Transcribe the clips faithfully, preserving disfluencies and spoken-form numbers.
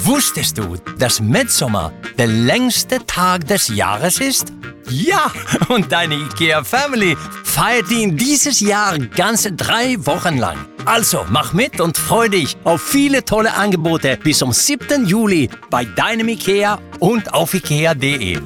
Wusstest du, dass Mitsommer der längste Tag des Jahres ist? Ja, und deine IKEA Family feiert ihn dieses Jahr ganze drei Wochen lang. Also mach mit und freu dich auf viele tolle Angebote bis zum siebten Juli bei deinem IKEA und auf ikea punkt de.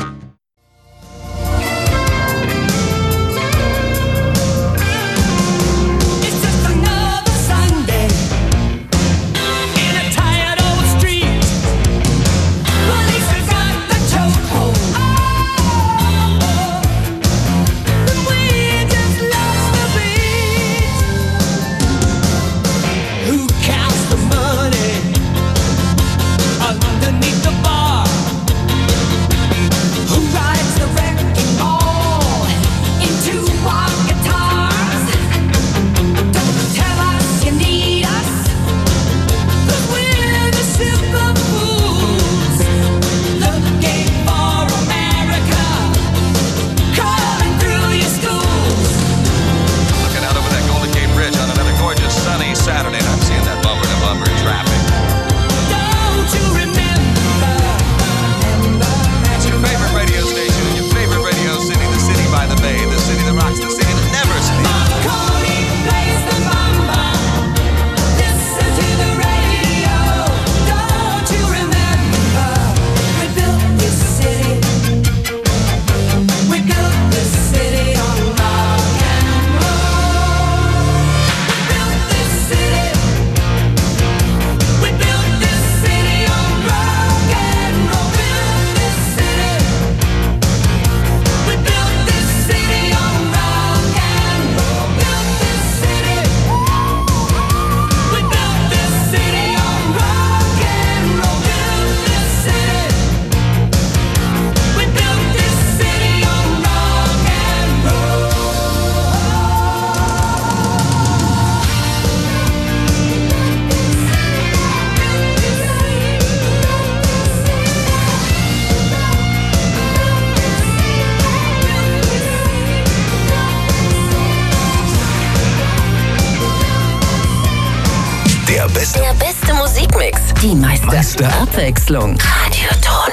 Der beste Musikmix. Die meiste, meiste Abwechslung. Radioton.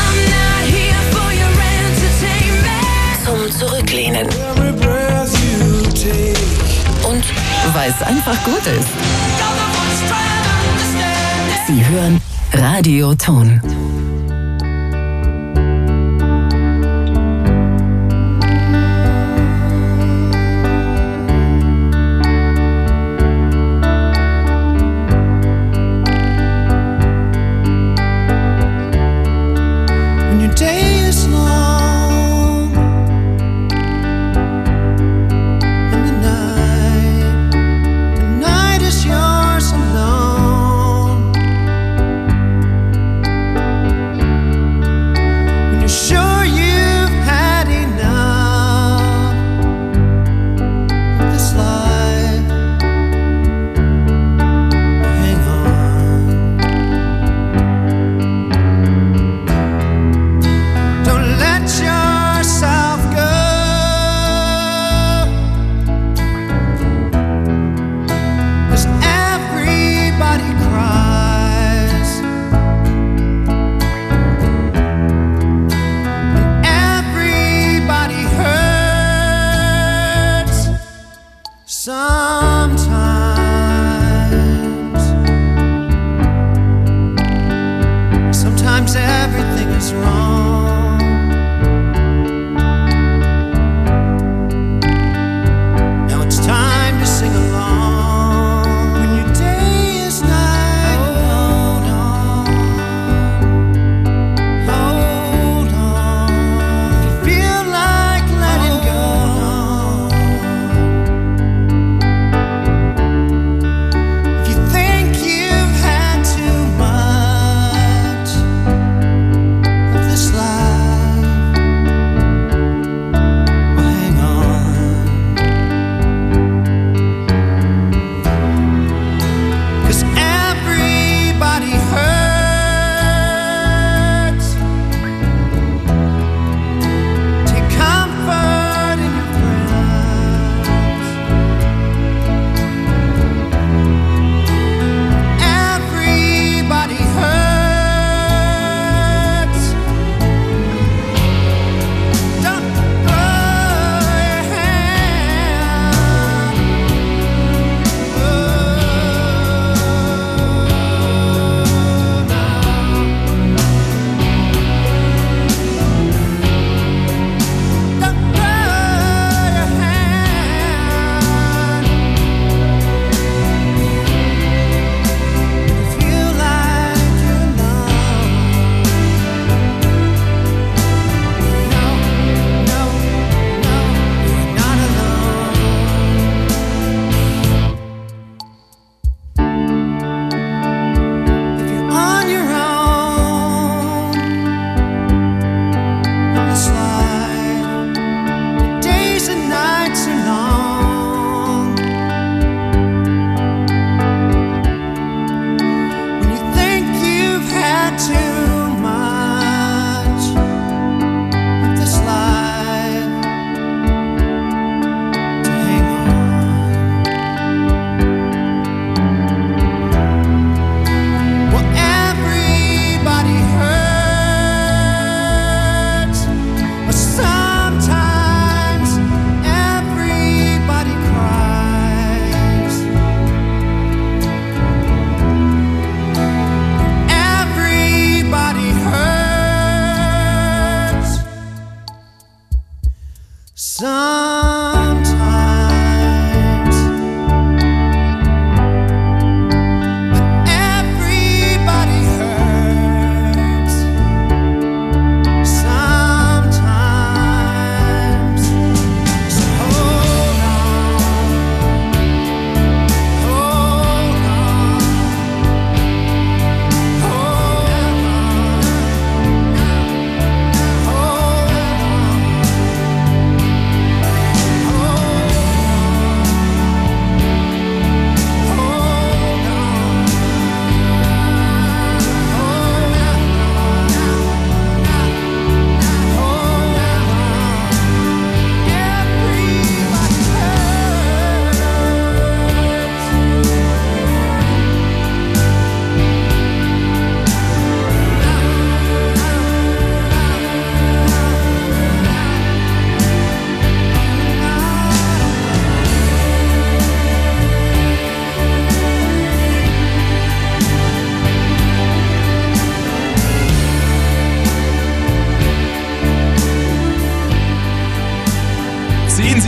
Zum Zurücklehnen. Und weil es einfach gut ist. Sie hören Radioton. This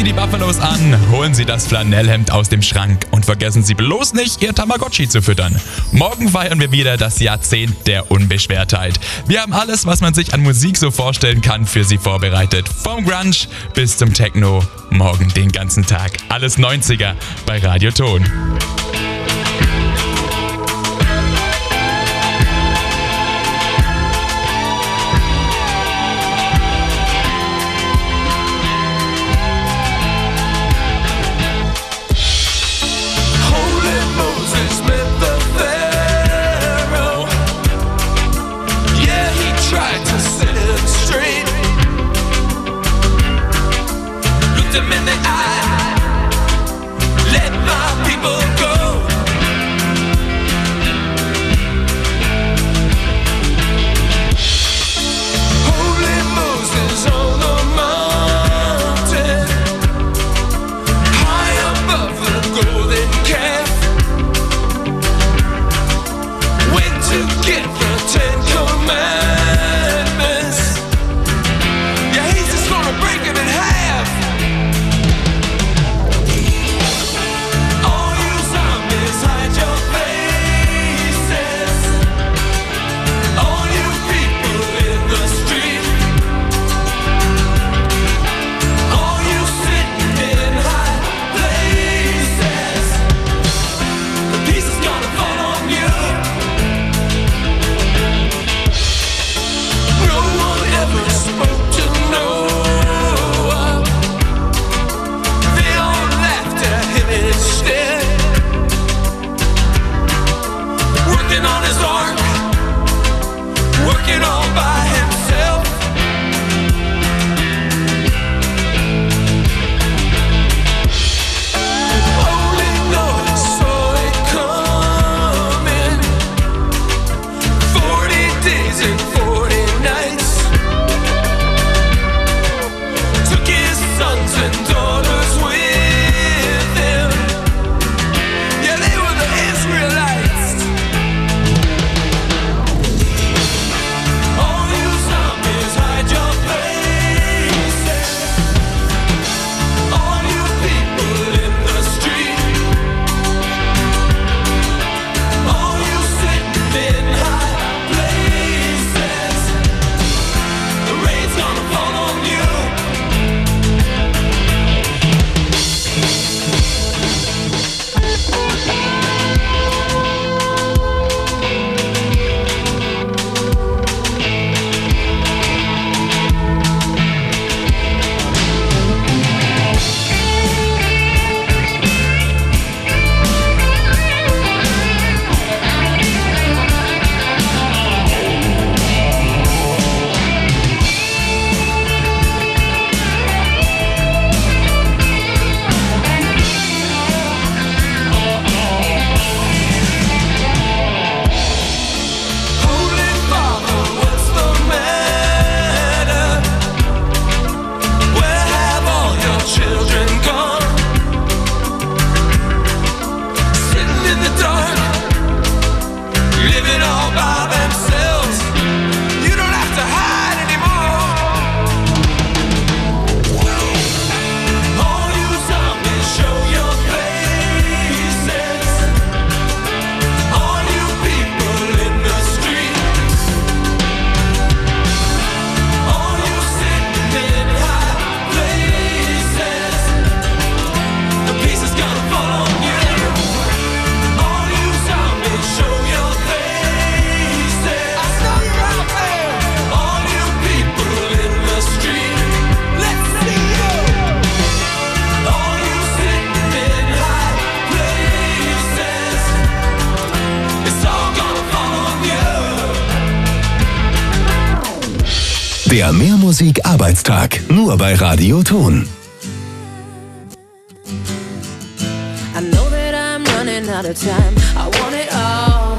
Sie die Buffalos an, holen Sie das Flanellhemd aus dem Schrank und vergessen Sie bloß nicht, Ihr Tamagotchi zu füttern. Morgen feiern wir wieder das Jahrzehnt der Unbeschwertheit. Wir haben alles, was man sich an Musik so vorstellen kann, für Sie vorbereitet. Vom Grunge bis zum Techno. Morgen den ganzen Tag. Alles neunziger bei Radio Ton. Him in the eye, let my people go. Holy Moses on the mountain, high above the golden calf, went to get the Ten Commandments. Yeah, he's just gonna break them in half. Der Mehrmusik-Arbeitstag, nur bei Radio Ton. I know that I'm running out of time. I want it all.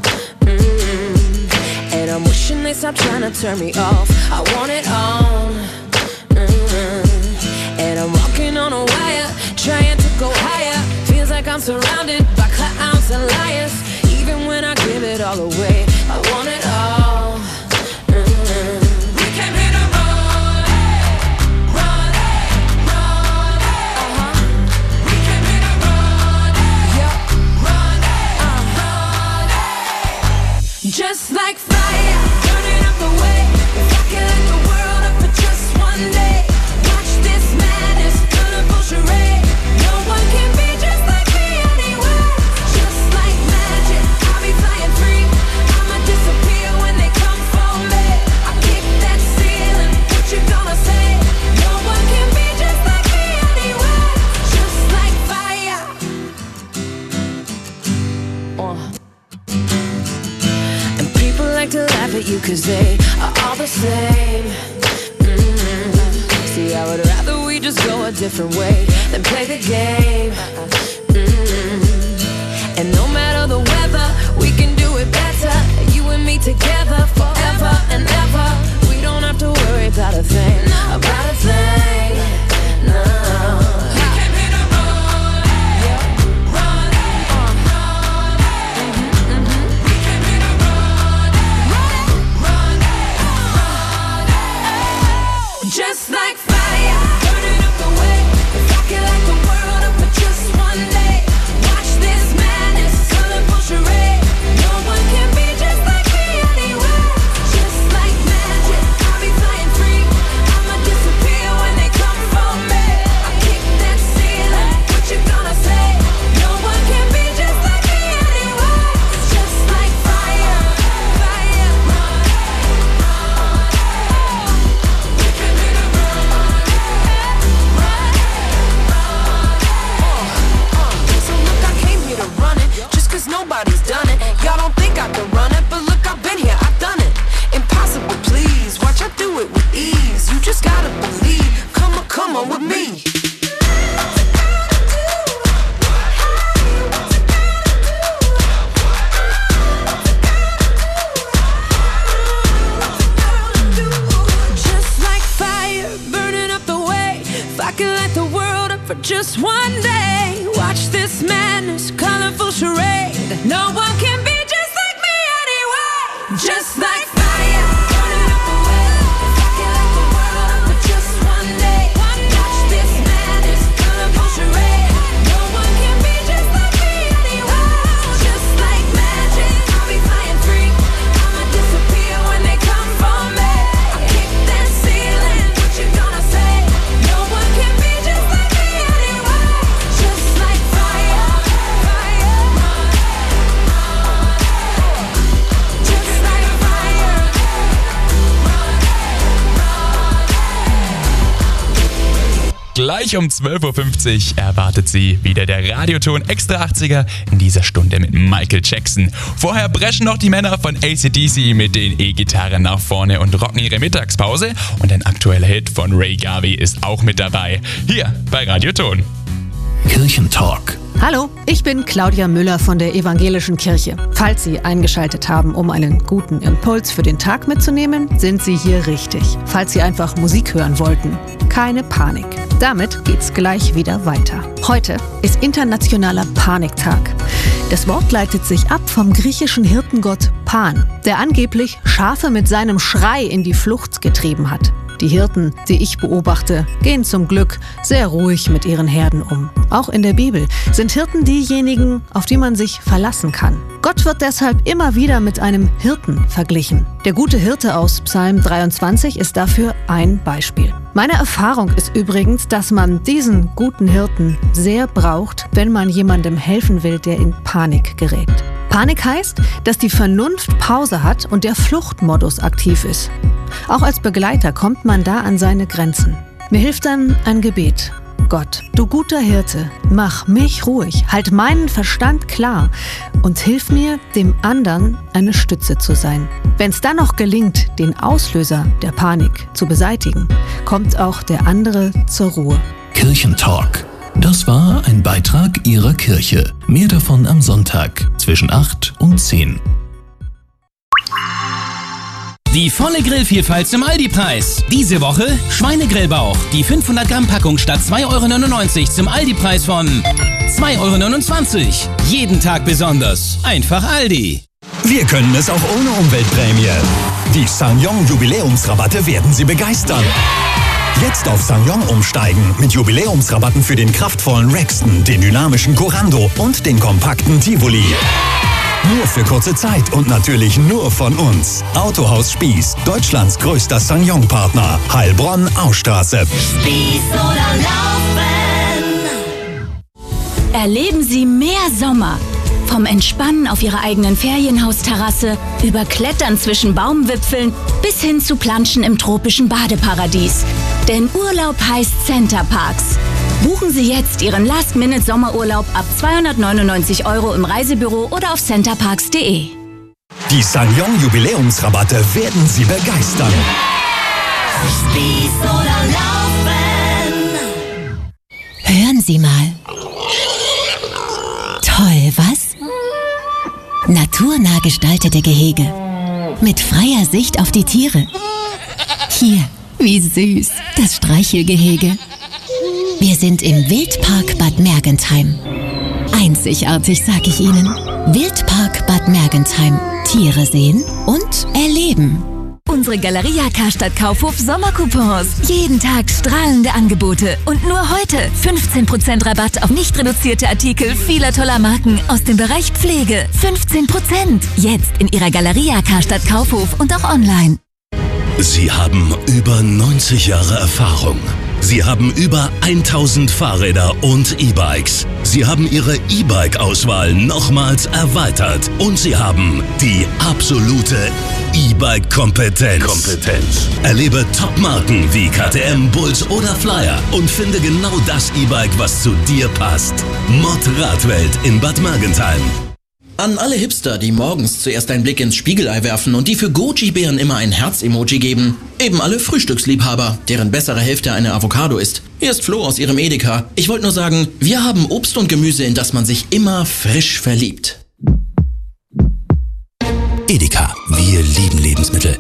Mm-hmm. And I'm wishing they stop trying to turn me off. I want it all. Mm-hmm. And I'm walking on a wire, trying to go higher. Feels like I'm surrounded by clowns and liars. Even when I give it all away, I want it all. Mm-hmm. We came here to run, run, run. just like fire, burning up the way. If I could light the world up for just one day, watch this madness, colorful charade. No one can be just like me anywhere. Just like magic, I'll be flying free. I'ma disappear when they come for me. I kick that ceiling, what you gonna say? No one can be just like me anywhere. Just like fire. Uh. And people like to laugh at you cause they are all the same. Mm-hmm. See, I would rather we just go a different way than play the game. Mm-hmm. And no matter the weather, we can do it better. You and me together forever and ever. We don't have to worry about a thing, about a thing, no. Just like fire, burning up the way. If I could light the world up for just one day, watch this madness, colorful charade. No one can be just like me anywhere. Just like magic, I'll be flying free. I'ma disappear when they come for me. I kick that ceiling, what you gonna say? No one can be just like me anywhere. Just like fire, fire. Nobody's done it. Y'all don't think I can run it, but look, I've been here, I've done it. Impossible, please. Watch, I do it with ease. You just gotta believe. Come on, come on with me. Just like fire, burning up the way. If I could light the world up for just one day, watch this madness, colorful charade. No one can be just like me anyway. Just like fire, burning up the way. If I could light the world up for just one day, watch this madness, colorful charade. No one can be just like me anyway. Just like magic, I'll be flying free. I'ma disappear when they come for me. I kick that ceiling, what you gonna say? No one can be just like me anyway. Just like fire, fire. Just like fire. Gleich um zwölf Uhr fünfzig erwartet sie wieder der Radioton Extra achtziger in dieser Stunde mit Michael Jackson. Vorher brechen noch die Männer von A C D C mit den E-Gitarren nach vorne und rocken ihre Mittagspause. Und ein aktueller Hit von Ray Garvey ist auch mit dabei. Hier bei Radioton. Kirchentalk. Hallo, ich bin Claudia Müller von der Evangelischen Kirche. Falls Sie eingeschaltet haben, um einen guten Impuls für den Tag mitzunehmen, sind Sie hier richtig. Falls Sie einfach Musik hören wollten, keine Panik. Damit geht's gleich wieder weiter. Heute ist internationaler Paniktag. Das Wort leitet sich ab vom griechischen Hirtengott Pan, der angeblich Schafe mit seinem Schrei in die Flucht getrieben hat. Die Hirten, die ich beobachte, gehen zum Glück sehr ruhig mit ihren Herden um. Auch in der Bibel sind Hirten diejenigen, auf die man sich verlassen kann. Gott wird deshalb immer wieder mit einem Hirten verglichen. Der gute Hirte aus Psalm dreiundzwanzig ist dafür ein Beispiel. Meine Erfahrung ist übrigens, dass man diesen guten Hirten sehr braucht, wenn man jemandem helfen will, der in Panik gerät. Panik heißt, dass die Vernunft Pause hat und der Fluchtmodus aktiv ist. Auch als Begleiter kommt man da an seine Grenzen. Mir hilft dann ein Gebet. Gott, du guter Hirte, mach mich ruhig, halt meinen Verstand klar und hilf mir, dem anderen eine Stütze zu sein. Wenn es dann noch gelingt, den Auslöser der Panik zu beseitigen, kommt auch der andere zur Ruhe. Kirchentalk. Das war ein Beitrag Ihrer Kirche. Mehr davon am Sonntag zwischen acht und zehn. Die volle Grillvielfalt zum Aldi-Preis. Diese Woche Schweinegrillbauch. Die fünfhundert Gramm Packung statt zwei Euro neunundneunzig zum Aldi-Preis von zwei Euro neunundzwanzig. Jeden Tag besonders. Einfach Aldi. Wir können es auch ohne Umweltprämie. Die SsangYong Jubiläumsrabatte werden Sie begeistern. Jetzt auf SsangYong umsteigen mit Jubiläumsrabatten für den kraftvollen Rexton, den dynamischen Corando und den kompakten Tivoli. Nur für kurze Zeit und natürlich nur von uns. Autohaus Spieß, Deutschlands größter Sanyong-Partner. Heilbronn, Austraße. Spieß oder laufen. Erleben Sie mehr Sommer. Vom Entspannen auf Ihrer eigenen Ferienhausterrasse, über Klettern zwischen Baumwipfeln bis hin zu Planschen im tropischen Badeparadies. Denn Urlaub heißt Centerparks. Buchen Sie jetzt Ihren Last-Minute-Sommerurlaub ab zweihundertneunundneunzig Euro im Reisebüro oder auf centerparks punkt de. Die Sanyong-Jubiläumsrabatte werden Sie begeistern. Spieß oder laufen. Hören Sie mal. Toll, was? Naturnah gestaltete Gehege. Mit freier Sicht auf die Tiere. Hier, wie süß, das Streichelgehege. Wir sind im Wildpark Bad Mergentheim. Einzigartig, sag ich Ihnen. Wildpark Bad Mergentheim. Tiere sehen und erleben. Unsere Galeria Karstadt Kaufhof Sommercoupons. Jeden Tag strahlende Angebote. Und nur heute fünfzehn Prozent Rabatt auf nicht reduzierte Artikel vieler toller Marken aus dem Bereich Pflege. fünfzehn Prozent. Jetzt in Ihrer Galeria Karstadt Kaufhof und auch online. Sie haben über neunzig Jahre Erfahrung. Sie haben über tausend Fahrräder und E-Bikes. Sie haben Ihre E-Bike-Auswahl nochmals erweitert. Und Sie haben die absolute E-Bike-Kompetenz. Kompetenz. Erlebe Top-Marken wie K T M, Bulls oder Flyer und finde genau das E-Bike, was zu dir passt. Mod Radwelt in Bad Mergentheim. An alle Hipster, die morgens zuerst einen Blick ins Spiegelei werfen und die für Goji-Bären immer ein Herz-Emoji geben. Eben alle Frühstücksliebhaber, deren bessere Hälfte eine Avocado ist. Hier ist Flo aus Ihrem Edeka. Ich wollte nur sagen, wir haben Obst und Gemüse, in das man sich immer frisch verliebt. Edeka, wir lieben Lebensmittel.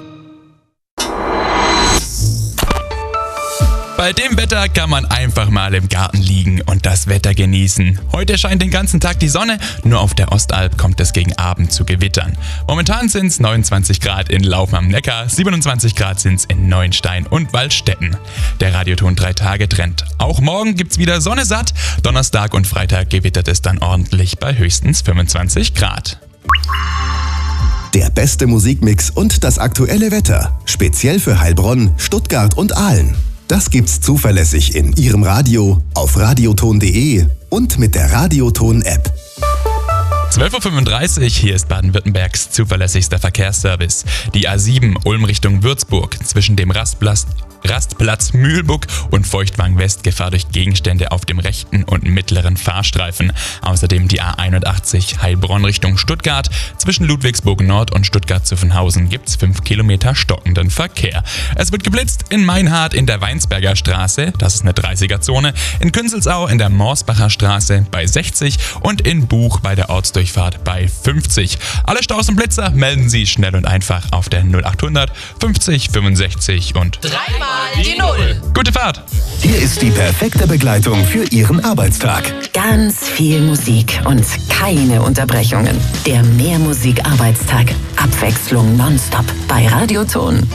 Bei dem Wetter kann man einfach mal im Garten liegen und das Wetter genießen. Heute scheint den ganzen Tag die Sonne, nur auf der Ostalb kommt es gegen Abend zu Gewittern. Momentan sind es neunundzwanzig Grad in Laufen am Neckar, siebenundzwanzig Grad sind es in Neuenstein und Waldstätten. Der Radioton drei Tage Trend. Auch morgen gibt's wieder Sonne satt, Donnerstag und Freitag gewittert es dann ordentlich bei höchstens fünfundzwanzig Grad. Der beste Musikmix und das aktuelle Wetter. Speziell für Heilbronn, Stuttgart und Aalen. Das gibt's zuverlässig in Ihrem Radio, auf radioton punkt de und mit der Radioton-App. zwölf Uhr fünfunddreißig, hier ist Baden-Württembergs zuverlässigster Verkehrsservice. Die A sieben Ulm Richtung Würzburg zwischen dem Rastplatz, Rastplatz Mühlbuck und Feuchtwang West Gefahr durch Gegenstände auf dem rechten und mittleren Fahrstreifen. Außerdem die A einundachtzig Heilbronn Richtung Stuttgart. Zwischen Ludwigsburg Nord und Stuttgart-Zuffenhausen gibt's fünf Kilometer stockenden Verkehr. Es wird geblitzt in Meinhardt in der Weinsberger Straße, das ist eine dreißiger-Zone, in Künzelsau in der Morsbacher Straße bei sechzig und in Buch bei der Ortsdurchfahrt bei fünfzig. Alle Staus und Blitzer melden Sie schnell und einfach auf der null achthundert fünfzig fünfundsechzig und dreimal die Null. Gute Fahrt! Hier ist die perfekte Begleitung für Ihren Arbeitstag. Ganz viel Musik und keine Unterbrechungen. Der Mehrmusik-Arbeitstag. Abwechslung nonstop bei Radioton.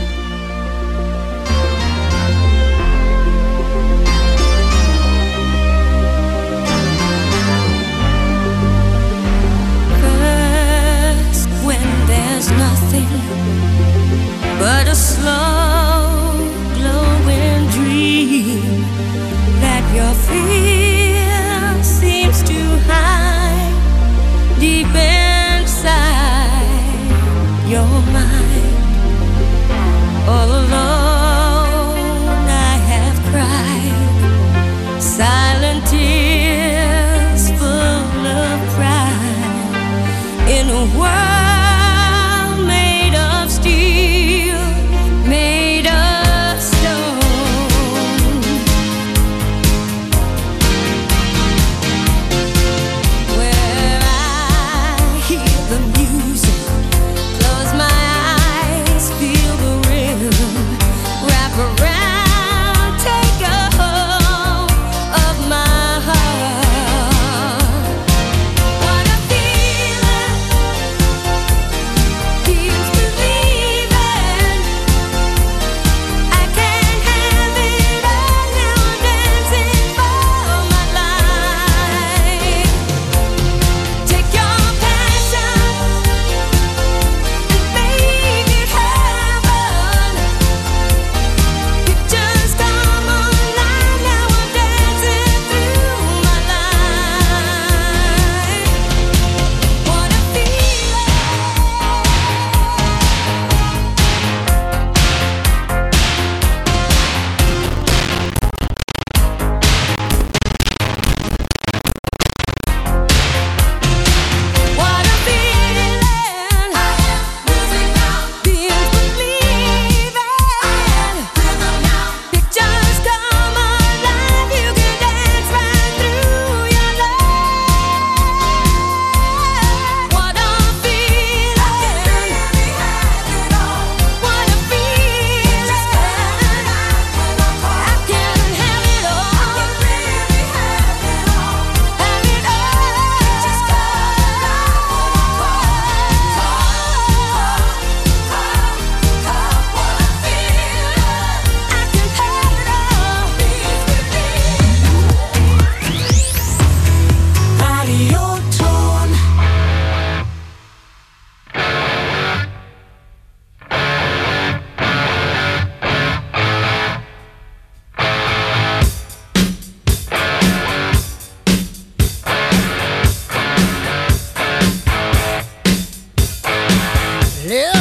First, when there's nothing but a slow glowing dream that your fear seems to hide deep inside your mind. All alone I have cried silent tears full of pride in a world made of steel, made of stone. Where I hear the music, close my eyes, feel the rhythm. clear.